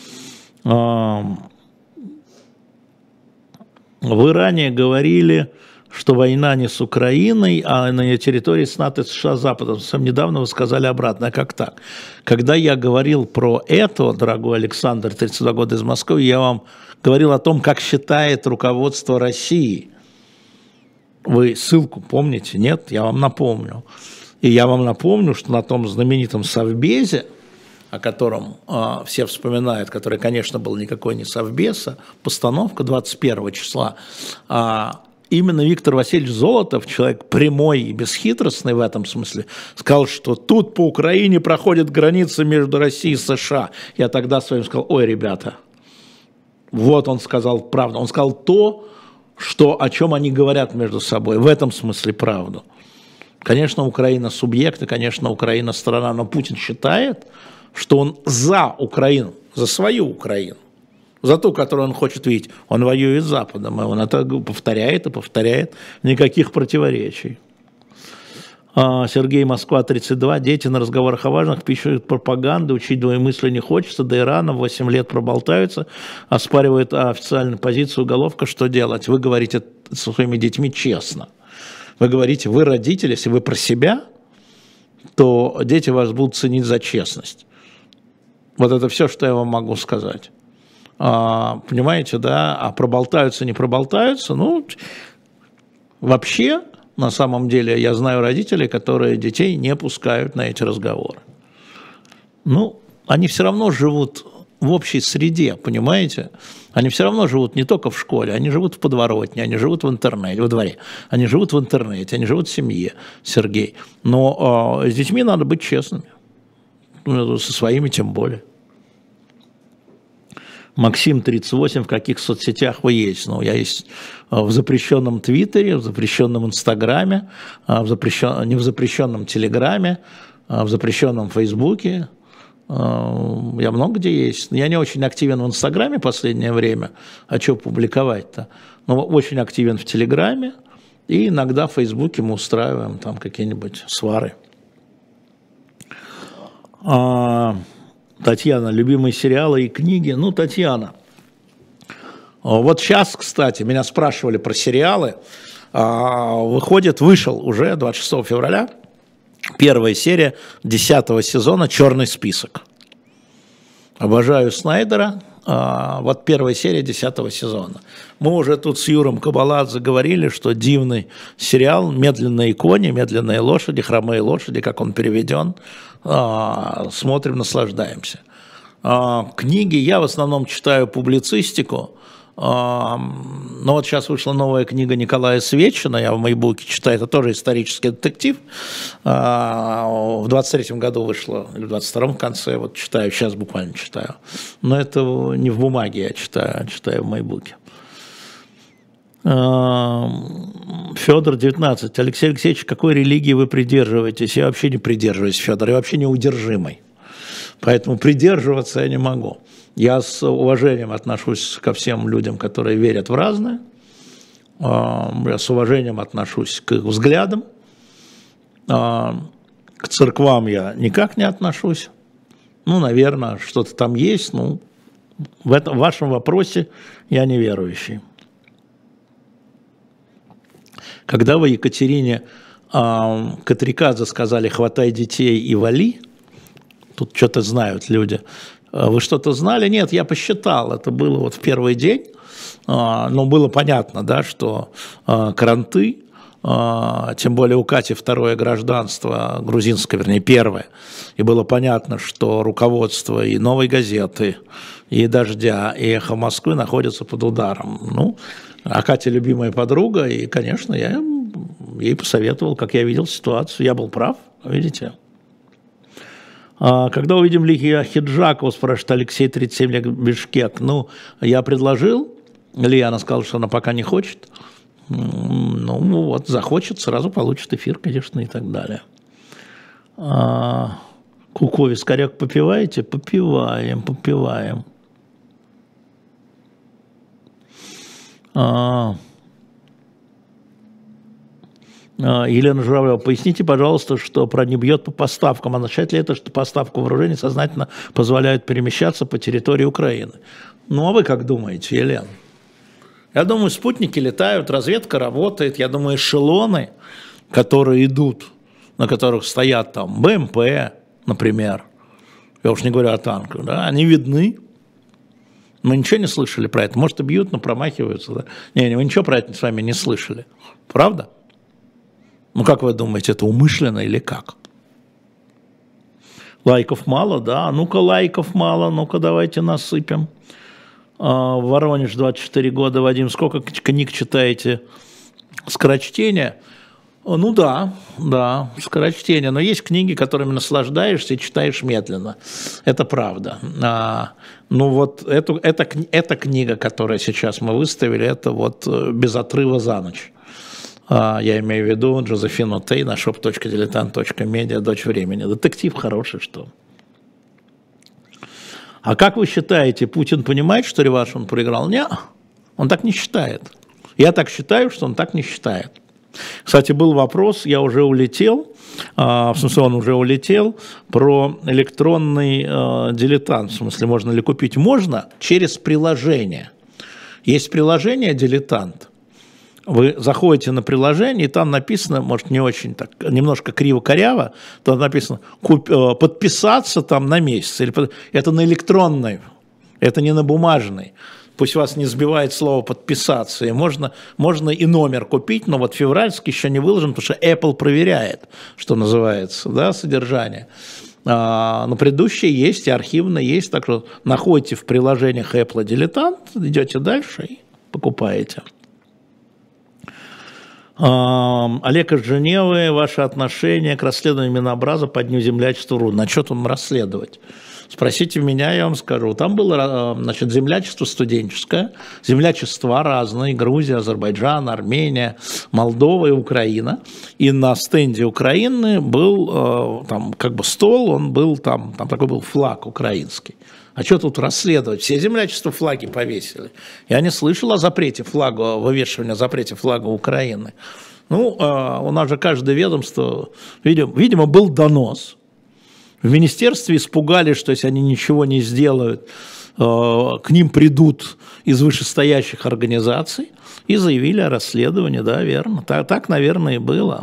Вы ранее говорили, что война не с Украиной, а на ее территории с НАТО и США Западом. Совсем недавно вы сказали обратно. А как так? Когда я говорил про это, дорогой Александр, тридцать два года из Москвы, я вам говорил о том, как считает руководство России. Вы ссылку помните? Нет? Я вам напомню. И я вам напомню, что на том знаменитом Совбезе, о котором э, все вспоминают, который, конечно, был никакой не Совбез, а постановка двадцать первого числа, э, именно Виктор Васильевич Золотов, человек прямой и бесхитростный в этом смысле, сказал, что тут по Украине проходит граница между Россией и США. Я тогда своим сказал, ой, ребята, вот он сказал правду. Он сказал то, что, о чем они говорят между собой, в этом смысле правду. Конечно, Украина субъект, и, конечно, Украина страна, но Путин считает, что он за Украину, за свою Украину, за ту, которую он хочет видеть. Он воюет с Западом, и он это повторяет и повторяет, никаких противоречий. Сергей, Москва, тридцать два. Дети на разговорах о важных пишут пропаганду, учить двоемыслие не хочется, до Ирана в восемь лет проболтаются, оспаривают официальную позицию уголовка, что делать? Вы говорите со своими детьми честно. Вы говорите, вы родители, если вы про себя, то дети вас будут ценить за честность. Вот это все, что я вам могу сказать. А, понимаете, да? А проболтаются, не проболтаются? Ну, вообще, на самом деле, я знаю родителей, которые детей не пускают на эти разговоры. Ну, они все равно живут в общей среде, понимаете? Они все равно живут не только в школе, они живут в подворотне, они живут в интернете, во дворе, они живут в интернете, они живут в семье, Сергей. Но э, с детьми надо быть честными, ну, со своими тем более. Максим, тридцать восемь, в каких соцсетях вы есть? Ну, я есть в запрещенном Твиттере, в запрещенном Инстаграме, в запрещен... не в запрещенном Телеграме, в запрещенном Фейсбуке. Я много где есть. Я не очень активен в Инстаграме в последнее время. А что публиковать-то? Но очень активен в Телеграме. И иногда в Фейсбуке мы устраиваем там какие-нибудь свары. Татьяна, любимые сериалы и книги. Ну, Татьяна, вот сейчас, кстати, меня спрашивали про сериалы. Выходит, вышел уже двадцать шестого февраля первая серия десятого сезона «Черный список». Обожаю Снайдера. Вот первая серия десятого сезона. Мы уже тут с Юром Кабаладзе говорили, что дивный сериал «Медленные кони», «Медленные лошади», «Хромые лошади», как он переведен. Смотрим, наслаждаемся. Книги я в основном читаю публицистику. Но вот сейчас вышла новая книга Николая Свечина, я в Майбуке читаю, это тоже исторический детектив. В двадцать третьем году вышло, или в двадцать втором в конце, вот читаю, сейчас буквально читаю. Но это не в бумаге я читаю, а читаю в Майбуке. Федор, девятнадцать. Алексей Алексеевич, какой религии вы придерживаетесь? Я вообще не придерживаюсь, Федор, я вообще неудержимый. Поэтому придерживаться я не могу. Я с уважением отношусь ко всем людям, которые верят в разное. Я с уважением отношусь к их взглядам. К церквам я никак не отношусь. Ну, наверное, что-то там есть. Ну, в, этом, в вашем вопросе я неверующий. Когда вы Екатерине э, Катрикадзе сказали «хватай детей и вали», тут что-то знают люди, вы что-то знали? Нет, я посчитал, это было вот в первый день, э, но было понятно, да, что э, кранты, э, тем более у Кати второе гражданство, грузинское, вернее, первое, и было понятно, что руководство и «Новой газеты», и «Дождя», и «Эхо Москвы» находятся под ударом. Ну, а Катя любимая подруга, и, конечно, я ей посоветовал, как я видел ситуацию. Я был прав, видите. А когда увидим Лихия Хиджакова, спрашивает Алексей, тридцать семь лет, Бишкек. Ну, я предложил, Лия, она сказала, что она пока не хочет. Ну, вот, захочет, сразу получит эфир, конечно, и так далее. А, Куковис, коряк попиваете? Попиваем, попиваем. А, Елена Журавлева, поясните, пожалуйста, что про не бьет по поставкам. Означает ли это, что поставку вооружений сознательно позволяют перемещаться по территории Украины? Ну, а вы как думаете, Елена? Я думаю, спутники летают, разведка работает. Я думаю, эшелоны, которые идут, на которых стоят там БМП, например, я уж не говорю о танках, да, они видны. Мы ничего не слышали про это. Может, и бьют, но промахиваются. Да? Не, мы ничего про это с вами не слышали. Правда? Ну, как вы думаете, это умышленно или как? Лайков мало, да? Ну-ка, лайков мало, ну-ка, давайте насыпем. А, Воронеж, двадцать четыре года. Вадим, сколько книг читаете? Скорочтение? Ну да, да, скорочтение. Но есть книги, которыми наслаждаешься и читаешь медленно. Это правда. А, ну вот эту, эта, эта книга, которую сейчас мы выставили, это вот «Без отрыва за ночь». А, я имею в виду Джозефину Тей на шоп точка дилетант точка медиа, «Дочь времени». Детектив хороший, что. А как вы считаете, Путин понимает, что реванш он проиграл? Нет, он так не считает. Я так считаю, что он так не считает. Кстати, был вопрос, я уже улетел, в смысле он уже улетел, про электронный дилетант, в смысле можно ли купить? Можно через приложение. Есть приложение «Дилетант». Вы заходите на приложение, и там написано, может, не очень так, немножко криво-коряво, там написано куп, подписаться там на месяц. Или под... Это на электронной, это не на бумажной. Пусть вас не сбивает слово «подписаться». И можно, можно и номер купить, но вот февральский еще не выложен, потому что Apple проверяет, что называется, да, содержание. А, но предыдущие есть, и архивно есть, так что находите в приложениях Apple «Дилетант», идете дальше и покупаете. Олег из Женевы, ваше отношение к расследованию Минобраза по Дню землячества РУ. На что там расследовать? Спросите меня, я вам скажу. Там было, значит, землячество студенческое, землячества разные, Грузия, Азербайджан, Армения, Молдова и Украина. И на стенде Украины был там как бы стол, он был там, там такой был флаг украинский. А что тут расследовать? Все землячества флаги повесили. Я не слышал о запрете флага, вывешивания, о запрете флага Украины. Ну, у нас же каждое ведомство, видимо, видимо, был донос. В министерстве испугались, что если они ничего не сделают, к ним придут из вышестоящих организаций и заявили о расследовании, да, верно. Так, так, наверное, и было.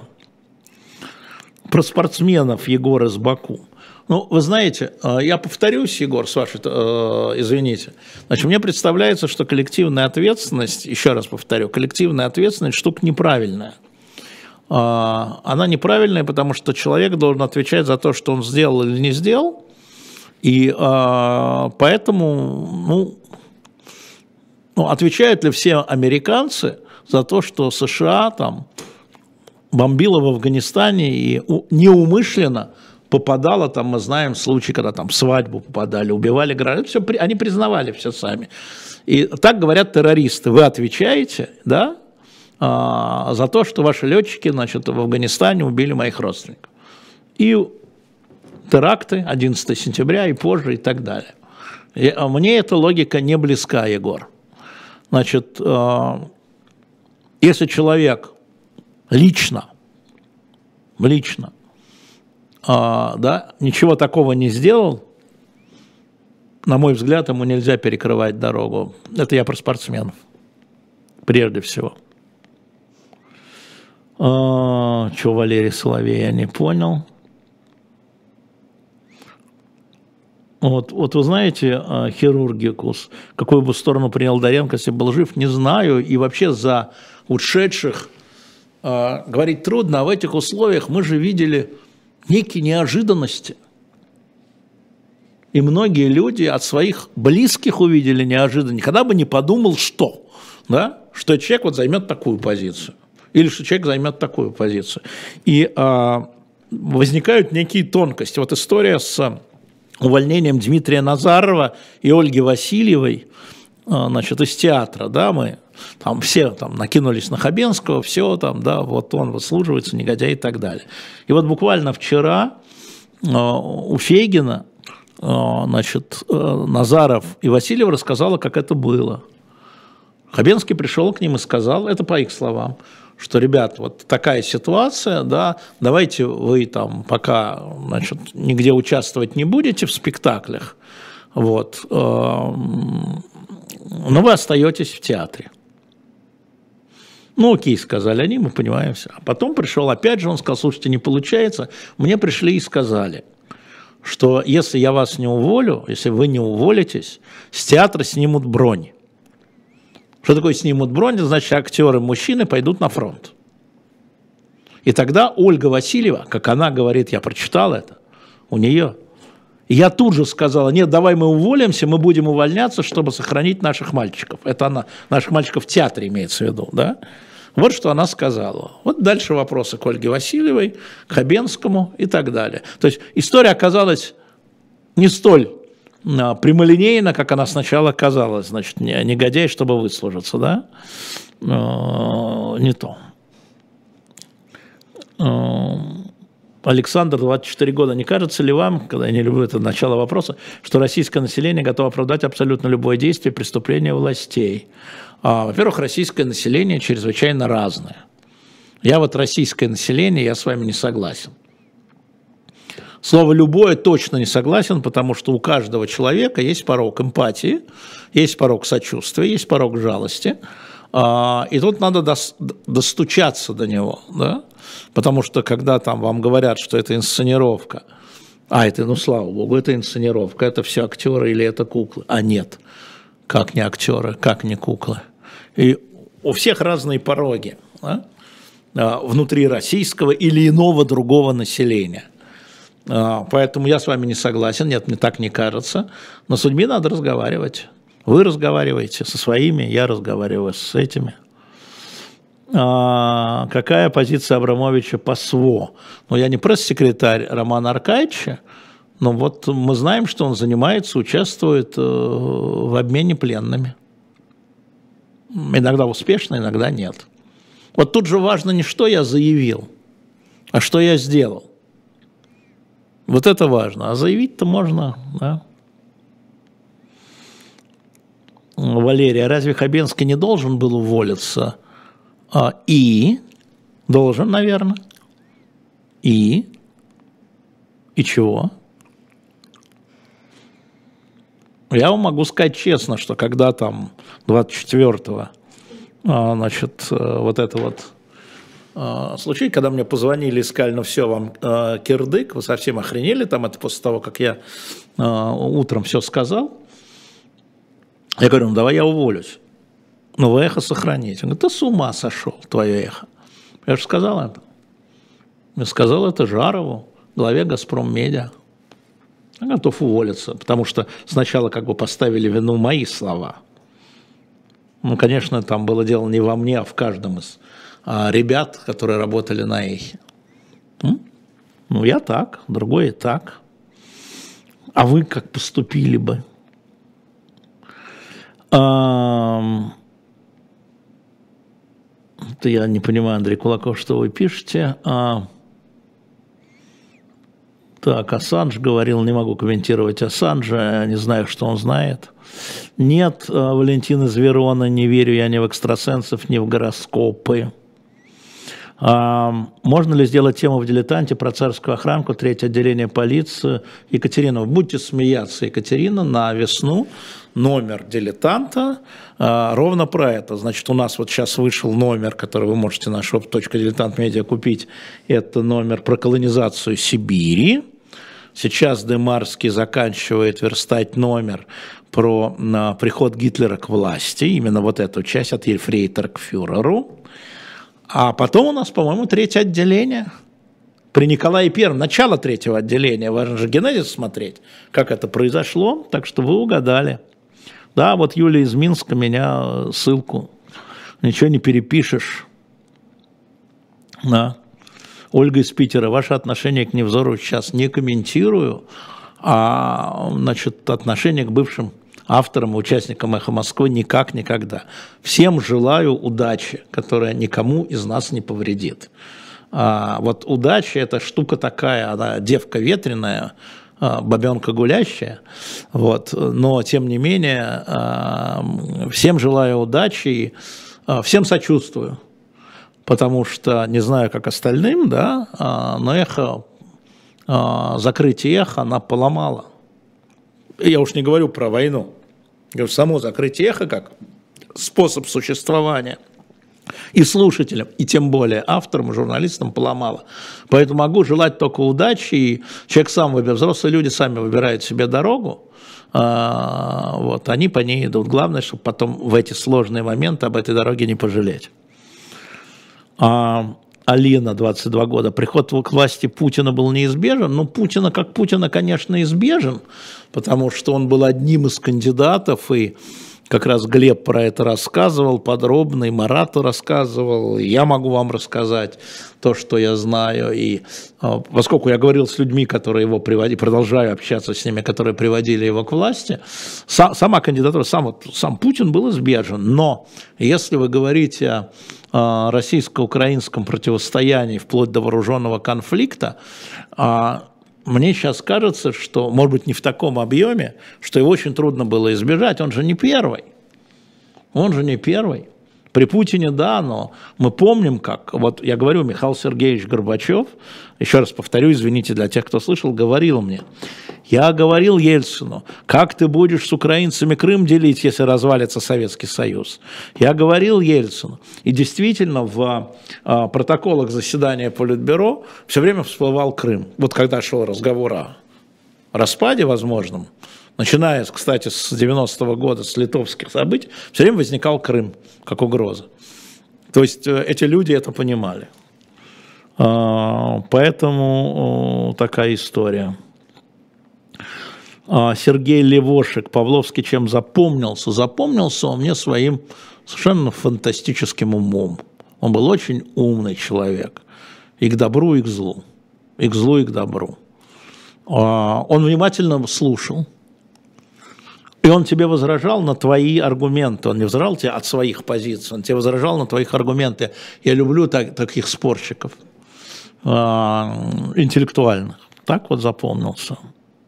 Про спортсменов Егор из Баку. Ну, вы знаете, я повторюсь, Егор, с вашей, извините, значит, мне представляется, что коллективная ответственность, еще раз повторю, коллективная ответственность штука неправильная. Она неправильная, потому что человек должен отвечать за то, что он сделал или не сделал, и поэтому, ну, ну, отвечают ли все американцы за то, что США там бомбило в Афганистане и неумышленно попадало, там мы знаем случаи, когда там в свадьбу попадали, убивали граждан, все, они признавали все сами. И так говорят террористы, вы отвечаете, да, а, за то, что ваши летчики, значит, в Афганистане убили моих родственников. И теракты одиннадцатого сентября и позже и так далее. И, а мне эта логика не близка, Егор. Значит, а, если человек лично, лично, А, да, ничего такого не сделал, на мой взгляд, ему нельзя перекрывать дорогу. Это я про спортсменов, прежде всего. А, что Валерий Соловей, я не понял. Вот, вот вы знаете, хирургикус, какую бы сторону принял Доренко, если был жив, не знаю. И вообще за ушедших а, говорить трудно, а в этих условиях мы же видели некие неожиданности. И многие люди от своих близких увидели неожиданно. Никогда бы не подумал, что, да? Что человек вот займет такую позицию. Или что человек займет такую позицию. И а, возникают некие тонкости. Вот история с увольнением Дмитрия Назарова и Ольги Васильевой, а, значит, из театра, да, мы там все там накинулись на Хабенского, все там, да, вот он выслуживается, негодяй и так далее. И вот буквально вчера э, у Фейгина, э, значит, э, Назаров и Васильева рассказала, как это было. Хабенский пришел к ним и сказал, это по их словам, что, ребят, вот такая ситуация, да, давайте вы там пока, значит, нигде участвовать не будете в спектаклях, вот, э, но вы остаетесь в театре. Ну, окей, сказали они, мы понимаем все. А потом пришел, опять же, он сказал, слушайте, не получается. Мне пришли и сказали, что если я вас не уволю, если вы не уволитесь, с театра снимут бронь. Что такое снимут бронь? Значит, актеры-мужчины пойдут на фронт. И тогда Ольга Васильева, как она говорит, я прочитал это, у нее. И я тут же сказала, нет, давай мы уволимся, мы будем увольняться, чтобы сохранить наших мальчиков. Это она, наших мальчиков в театре имеется в виду, да? Вот что она сказала. Вот дальше вопросы к Ольге Васильевой, к Хабенскому и так далее. То есть история оказалась не столь а, прямолинейна, как она сначала казалась. Значит, негодяй, чтобы выслужиться, да? А, не то. А, Александр, двадцать четыре года. Не кажется ли вам, когда я не люблю это начало вопроса, что российское население готово оправдать абсолютно любое действие, преступление властей? А, во-первых, российское население чрезвычайно разное. Я вот российское население, я с вами не согласен. Слово «любое» точно не согласен, потому что у каждого человека есть порог эмпатии, есть порог сочувствия, есть порог жалости. И тут надо достучаться до него, да? Потому что когда там вам говорят, что это инсценировка, а это, ну слава богу, это инсценировка, это все актеры или это куклы, а нет, как не актеры, как не куклы. И у всех разные пороги, да? Внутри российского или иного другого населения. Поэтому я с вами не согласен, нет, мне так не кажется, но с людьми надо разговаривать. Вы разговариваете со своими, я разговариваю с этими. А, какая позиция Абрамовича по СВО? Ну, я не пресс-секретарь Романа Аркадьевича, но вот мы знаем, что он занимается, участвует в обмене пленными. Иногда успешно, иногда нет. Вот тут же важно не что я заявил, а что я сделал. Вот это важно. А заявить-то можно, да? Валерия, разве Хабенский не должен был уволиться? А, и? Должен, наверное. И? И чего? Я вам могу сказать честно, что когда там двадцать четвёртого, значит, вот это вот случай, когда мне позвонили и сказали, ну все, вам э, кирдык, вы совсем охренели, там это после того, как я э, утром все сказал. Я говорю, ну давай я уволюсь, но вы эхо сохраните. Он говорит, ты с ума сошел, твое эхо. Я же сказал это. Я сказал это Жарову, главе «Газпром-Медиа». Я готов уволиться, потому что сначала как бы поставили вину мои слова. Ну, конечно, там было дело не во мне, а в каждом из ребят, которые работали на эхе. Ну, я так, другой и так. А вы как поступили бы? А... Это я не понимаю, Андрей Кулаков, что вы пишете. А... Так, Ассанж говорил, не могу комментировать Ассанжа, не знаю, что он знает. Нет, Валентин из Верона, не верю я ни в экстрасенсов, ни в гороскопы. А, можно ли сделать тему в «Дилетанте» про царскую охранку, третье отделение полиции? Екатерина, вы будете смеяться, Екатерина, на весну номер «Дилетанта» а, ровно про это. Значит, у нас вот сейчас вышел номер, который вы можете на шоп точка дилетант медиа купить. Это номер про колонизацию Сибири. Сейчас Демарский заканчивает верстать номер про а, приход Гитлера к власти. Именно вот эту часть от ельфрейтора к фюреру. А потом у нас, по-моему, третье отделение. При Николае Первом, начало третьего отделения. Важно же генезис смотреть, как это произошло. Так что вы угадали. Да, вот Юлия из Минска меня ссылку. Ничего не перепишешь. Да. Ольга из Питера, ваше отношение к Невзорову сейчас не комментирую. А, значит, отношение к бывшим авторам и участникам «Эхо Москвы» никак, никогда. Всем желаю удачи, которая никому из нас не повредит. А, вот удача – это штука такая, она девка ветреная, а, бабенка гулящая, вот, но тем не менее а, всем желаю удачи и а, всем сочувствую, потому что не знаю, как остальным, да, а, но эхо, а, закрытие эхо она поломала. Я уж не говорю про войну. Я говорю, само закрытие эхо как способ существования и слушателям, и тем более авторам, и журналистам поломало. Поэтому могу желать только удачи. И человек сам выбирает, взрослые люди сами выбирают себе дорогу. А, вот, они по ней идут. Главное, чтобы потом в эти сложные моменты об этой дороге не пожалеть. А, Алина, двадцать два года. Приход к власти Путина был неизбежен. Ну, Путина как Путина, конечно, избежен, потому что он был одним из кандидатов, и как раз Глеб про это рассказывал подробно, и Марату рассказывал, и я могу вам рассказать то, что я знаю. И поскольку я говорил с людьми, которые его приводили, продолжаю общаться с ними, которые приводили его к власти, сам, сама кандидатура, сам, вот, сам Путин был избежен. Но если вы говорите о российско-украинском противостоянии вплоть до вооруженного конфликта, мне сейчас кажется, что, может быть, не в таком объеме, что его очень трудно было избежать. Он же не первый. Он же не первый. При Путине, да, но мы помним, как, вот я говорю, Михаил Сергеевич Горбачев, еще раз повторю, извините для тех, кто слышал, говорил мне, я говорил Ельцину, как ты будешь с украинцами Крым делить, если развалится Советский Союз. Я говорил Ельцину, и действительно в а, протоколах заседания Политбюро все время всплывал Крым. Вот когда шел разговор о распаде возможном, начиная, кстати, с девяностого года, с литовских событий, все время возникал Крым как угроза. То есть эти люди это понимали. А, поэтому такая история. Сергей Левошек, Павловский чем запомнился? Запомнился он мне своим совершенно фантастическим умом. Он был очень умный человек. И к добру, и к злу. И к злу, и к добру. Он внимательно слушал. И он тебе возражал на твои аргументы. Он не возражал тебе от своих позиций. Он тебе возражал на твоих аргументы. Я люблю так, таких спорщиков. Интеллектуальных. Так вот запомнился.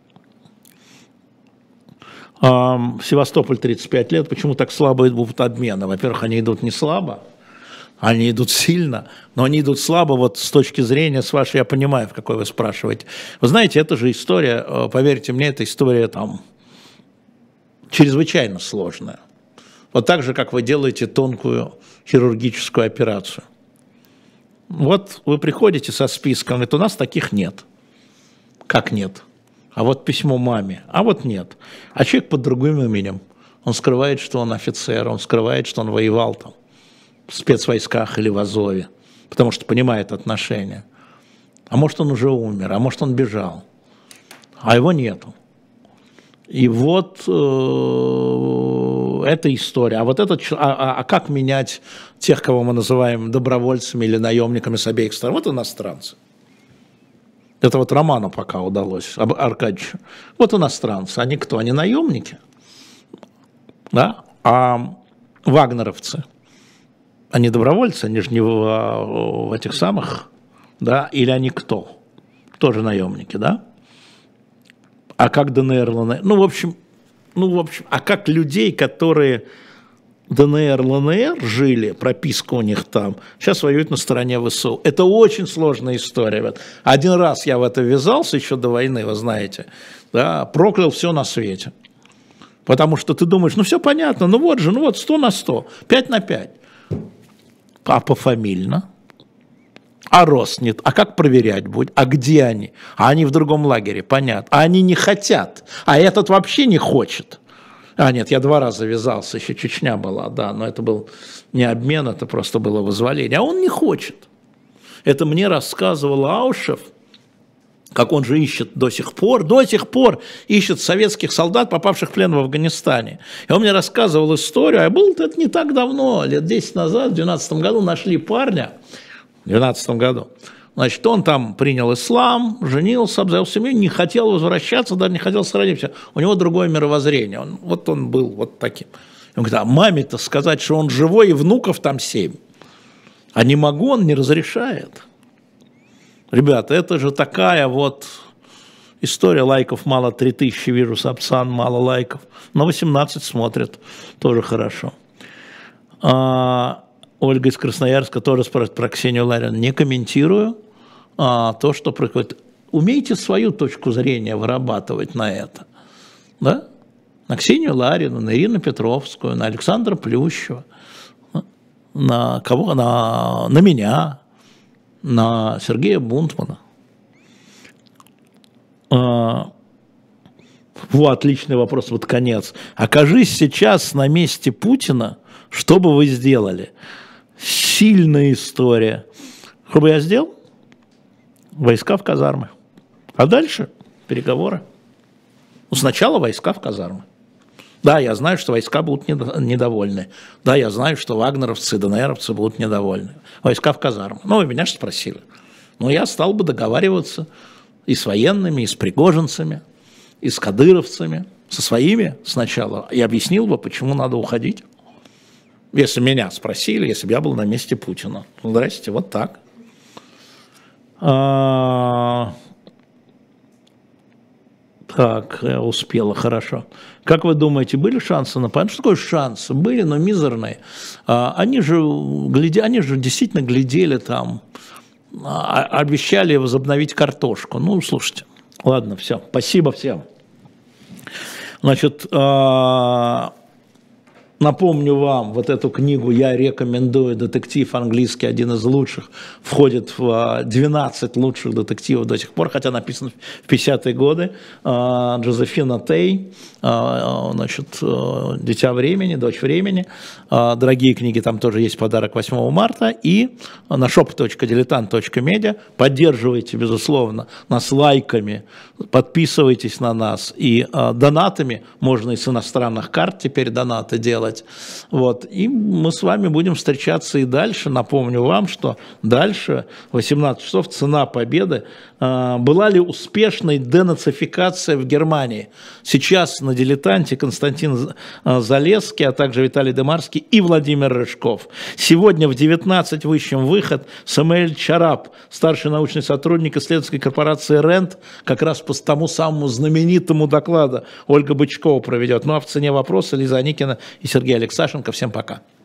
Севастополь тридцать пять лет, почему так слабо идут обмены? Во-первых, они идут не слабо, они идут сильно, но они идут слабо вот с точки зрения, с вашей, я понимаю, в какой вы спрашиваете. Вы знаете, это же история, поверьте мне, это история там чрезвычайно сложная. Вот так же, как вы делаете тонкую хирургическую операцию. Вот вы приходите со списком, говорит, у нас таких нет. Как нет? А вот письмо маме, а вот нет. А человек под другим именем. Он скрывает, что он офицер, он скрывает, что он воевал там в спецвойсках или в Азове, потому что понимает отношения. А может, он уже умер, а может, он бежал. А его нету. И вот э, эта история. А вот этот, а, а как менять тех, кого мы называем добровольцами или наемниками с обеих сторон? Вот иностранцы. Это вот Роману пока удалось, Аркадьевичу. Вот иностранцы, они кто? Они наемники, да? А вагнеровцы, они добровольцы, они же не в, в этих самых, да? Или они кто? Тоже наемники, да? А как ДНР, ЛНР? Ну, в общем, ну, в общем, а как людей, которые ДНР, ЛНР жили, прописка у них там, сейчас воюют на стороне ВСУ. Это очень сложная история. Один раз я в это ввязался еще до войны, вы знаете, да, проклял все на свете. Потому что ты думаешь, ну все понятно, ну вот же, ну вот сто на сто, пять на пять. А пофамильно? А рост нет, а как проверять будет? А где они? А они в другом лагере, понятно. А они не хотят, а этот вообще не хочет. А, нет, я два раза вязался, еще Чечня была, да, но это был не обмен, это просто было вызволение. А он не хочет. Это мне рассказывал Аушев, как он же ищет до сих пор, до сих пор ищет советских солдат, попавших в плен в Афганистане. И он мне рассказывал историю, а было это не так давно, лет десять назад, в две тысячи двенадцатом году нашли парня, в две тысячи двенадцатом году, значит, он там принял ислам, женился, обзавел семью, не хотел возвращаться, даже не хотел сохранить все. У него другое мировоззрение. Он, вот он был вот таким. Он говорит, а маме-то сказать, что он живой, и внуков там семь. А не могу, он не разрешает. Ребята, это же такая вот история. Лайков мало, три тысячи вижу, Сапсан, мало лайков. Но восемнадцать смотрят, тоже хорошо. А, Ольга из Красноярска тоже спрашивает про Ксению Ларину. Не комментирую. А, то, что происходит. Умейте свою точку зрения вырабатывать на это. Да? На Ксению Ларину, на Ирину Петровскую, на Александра Плющева, на кого? На, на меня, на Сергея Бунтмана. А, вот, отличный вопрос, вот конец. Окажись сейчас на месте Путина, что бы вы сделали? Сильная история. Что бы я сделал? Войска в казармы. А дальше переговоры. Ну, сначала войска в казармы. Да, я знаю, что войска будут недовольны. Да, я знаю, что вагнеровцы, ДНРовцы будут недовольны. Войска в казармы. Ну, вы меня же спросили. Ну, я стал бы договариваться и с военными, и с пригожинцами, и с кадыровцами, со своими сначала. И объяснил бы, почему надо уходить. Если меня спросили, если бы я был на месте Путина. Ну, здрасте, вот так. Так, я успела, хорошо. Как вы думаете, были шансы на победу? Что такое шансы? Были, но мизерные. А, они же, гляди, они же действительно глядели там, а, обещали возобновить картошку. Ну, слушайте, ладно, все, спасибо всем. Значит, а, напомню вам, вот эту книгу я рекомендую, детектив английский, один из лучших, входит в двенадцать лучших детективов до сих пор, хотя написан в пятидесятые годы, Джозефина Тей, значит, «Дитя времени», «Дочь времени», дорогие книги, там тоже есть подарок восьмого марта, и на шоп точка дилетант точка медиа поддерживайте, безусловно, нас лайками, подписывайтесь на нас, и донатами, можно и с иностранных карт теперь донаты делать. Вот. И мы с вами будем встречаться и дальше. Напомню вам, что дальше, восемнадцать часов, цена победы. Была ли успешной денацификация в Германии? Сейчас на «Дилетанте» Константин Залесский, а также Виталий Демарский и Владимир Рыжков. Сегодня в девятнадцать выщем выход Самуэль Чарап, старший научный сотрудник исследовательской корпорации РЕНТ, как раз по тому самому знаменитому докладу Ольга Бычкова проведет. Ну а в цене вопроса Лиза Аникина и Сергей Алексашенко. Всем пока.